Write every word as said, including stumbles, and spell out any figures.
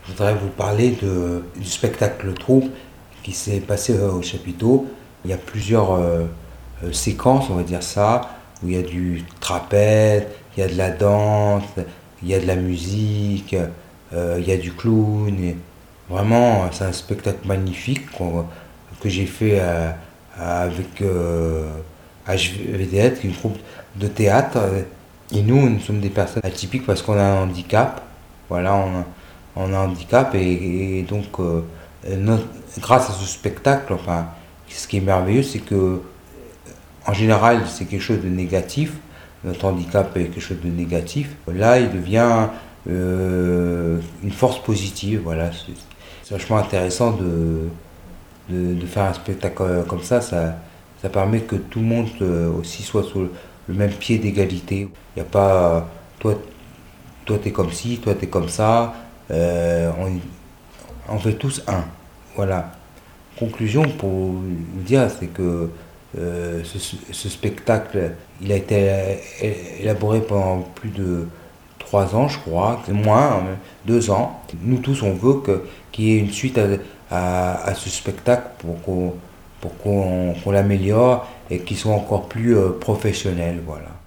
Je voudrais vous parler de, du spectacle troupe qui s'est passé euh, au chapiteau. Il y a plusieurs euh, euh, séquences, on va dire ça, où il y a du trapèze, il y a de la danse, il y a de la musique, euh, il y a du clown. Et vraiment, c'est un spectacle magnifique qu'on- que j'ai fait euh, avec euh, H V D S, qui est une troupe de théâtre. Et nous, nous sommes des personnes atypiques parce qu'on a un handicap. Voilà, on a, on a un handicap et, et donc euh, notre- grâce à ce spectacle, enfin, ce qui est merveilleux, c'est que en général, c'est quelque chose de négatif. Notre handicap est quelque chose de négatif. Là, il devient euh, une force positive. Voilà, c'est c'est vachement intéressant de, de, de faire un spectacle comme ça. Ça, ça permet que tout le monde euh, aussi soit sur le, le même pied d'égalité. Il n'y a pas euh, toi, toi t'es comme ci, toi t'es comme ça. Euh, on, on fait tous un. Voilà. Conclusion pour vous dire, c'est que euh, ce, ce spectacle, il a été élaboré pendant plus de trois ans, je crois, moins, hein, deux ans. Nous tous, on veut que, qu'il y ait une suite à, à, à ce spectacle pour qu'on, pour qu'on, qu'on l'améliore et qu'il soit encore plus euh, professionnel, voilà.